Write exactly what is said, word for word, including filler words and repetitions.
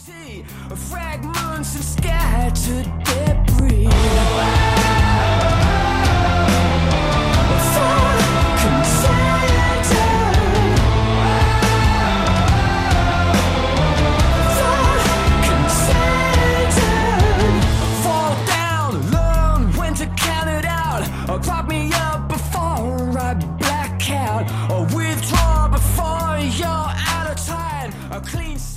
T, fragments and scattered debris. Prop me up before I black out, or withdraw before you're out of time. A clean